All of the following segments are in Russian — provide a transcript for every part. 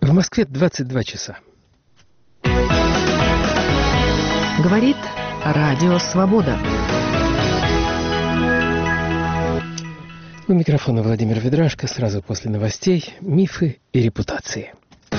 В Москве 22 часа. Говорит Радио Свобода. У микрофона Владимир Ведрашко. Сразу после новостей «Мифы и репутации».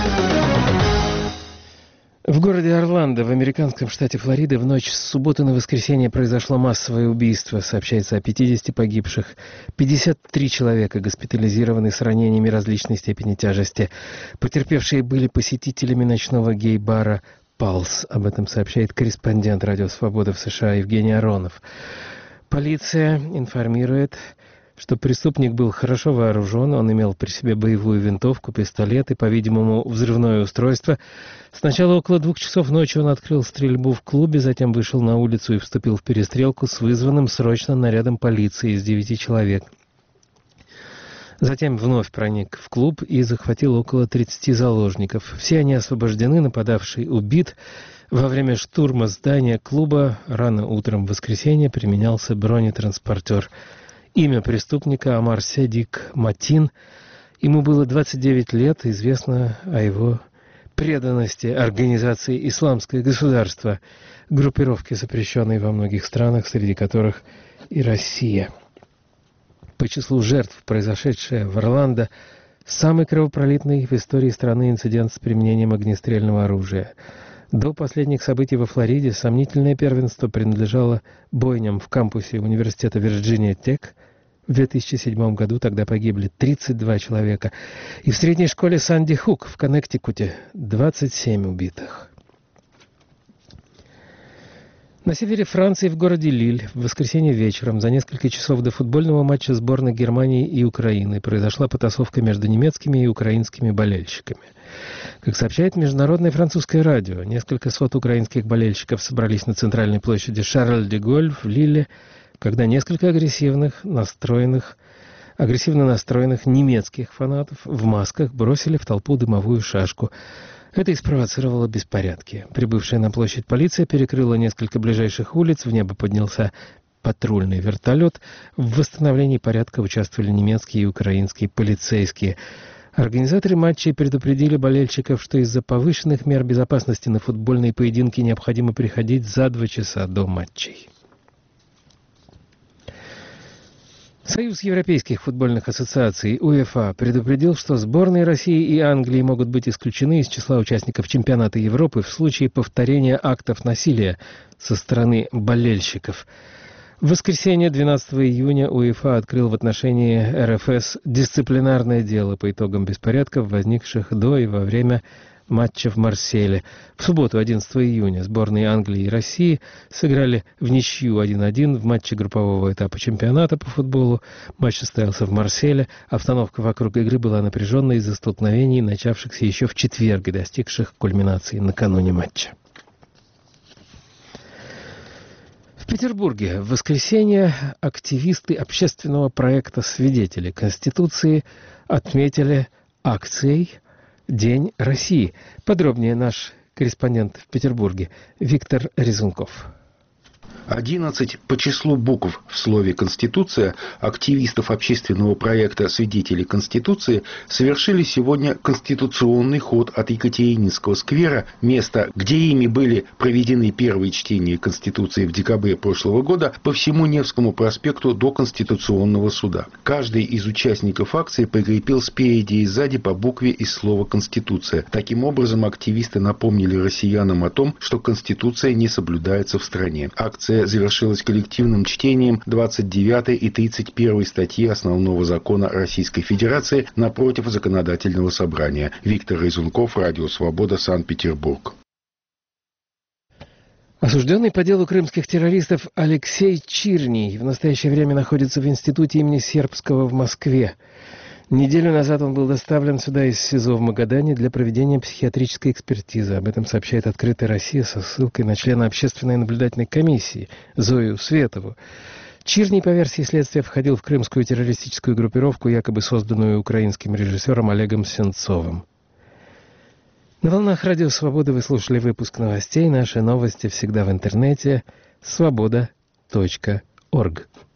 В городе Орландо в американском штате Флорида в ночь с субботы на воскресенье произошло массовое убийство. Сообщается о 50 погибших. 53 человека госпитализированы с ранениями различной степени тяжести. Потерпевшие были посетителями ночного гей-бара «Палс». Об этом сообщает корреспондент «Радио Свобода» в США Евгений Аронов. Полиция информирует, что преступник был хорошо вооружен, он имел при себе боевую винтовку, пистолет и, по-видимому, взрывное устройство. Сначала около 2 часов ночи он открыл стрельбу в клубе, затем вышел на улицу и вступил в перестрелку с вызванным срочно нарядом полиции из 9 человек. Затем вновь проник в клуб и захватил около 30 заложников. Все они освобождены, нападавший убит. Во время штурма здания клуба рано утром в воскресенье применялся бронетранспортер. Имя преступника Амар Седик Матин. Ему было 29 лет. Известно о его преданности организации «Исламское государство», группировке, запрещенной во многих странах, среди которых и Россия. По числу жертв, произошедшее в Орландо, самый кровопролитный в истории страны инцидент с применением огнестрельного оружия. До последних событий во Флориде сомнительное первенство принадлежало бойням в кампусе университета Вирджиния-Тек. В 2007 году тогда погибли 32 человека. И в средней школе Санди-Хук в Коннектикуте 27 убитых. На севере Франции, в городе Лиль, в воскресенье вечером, за несколько часов до футбольного матча сборных Германии и Украины, произошла потасовка между немецкими и украинскими болельщиками. Как сообщает международное французское радио, несколько сот украинских болельщиков собрались на центральной площади Шарль-де-Голль в Лилле, когда несколько агрессивно настроенных немецких фанатов в масках бросили в толпу дымовую шашку. Это и спровоцировало беспорядки. Прибывшая на площадь полиция перекрыла несколько ближайших улиц, в небо поднялся патрульный вертолет. В восстановлении порядка участвовали немецкие и украинские полицейские. Организаторы матчей предупредили болельщиков, что из-за повышенных мер безопасности на футбольные поединки необходимо приходить за 2 часа до матчей. Союз Европейских футбольных ассоциаций УЕФА предупредил, что сборные России и Англии могут быть исключены из числа участников чемпионата Европы в случае повторения актов насилия со стороны болельщиков. В воскресенье, 12 июня, УЕФА открыл в отношении РФС дисциплинарное дело по итогам беспорядков, возникших до и во время матча в Марселе. В субботу, 11 июня, сборные Англии и России сыграли в ничью 1-1 в матче группового этапа чемпионата по футболу. Матч состоялся в Марселе. Обстановка вокруг игры была напряженной из-за столкновений, начавшихся еще в четверг и достигших кульминации накануне матча. В Петербурге в воскресенье активисты общественного проекта «Свидетели Конституции» отметили акцией «День России». Подробнее наш корреспондент в Петербурге Виктор Резунков. 11 по числу букв в слове «Конституция» активистов общественного проекта «Свидетели Конституции» совершили сегодня конституционный ход от Екатерининского сквера, места, где ими были проведены первые чтения Конституции в декабре прошлого года, по всему Невскому проспекту до Конституционного суда. Каждый из участников акции прикрепил спереди и сзади по букве из слова «Конституция». Таким образом, активисты напомнили россиянам о том, что Конституция не соблюдается в стране. Акция завершилась коллективным чтением 29 и 31 статьи Основного закона Российской Федерации напротив Законодательного собрания. Виктор Резунков, Радио Свобода, Санкт-Петербург. Осужденный по делу крымских террористов Алексей Чирний в настоящее время находится в институте имени Сербского в Москве. Неделю назад он был доставлен сюда из СИЗО в Магадане для проведения психиатрической экспертизы. Об этом сообщает «Открытая Россия» со ссылкой на члена общественной наблюдательной комиссии Зою Светову. Чирний, по версии следствия, входил в крымскую террористическую группировку, якобы созданную украинским режиссером Олегом Сенцовым. На волнах Радио Свобода вы слушали выпуск новостей. Наши новости всегда в интернете. Свобода.орг.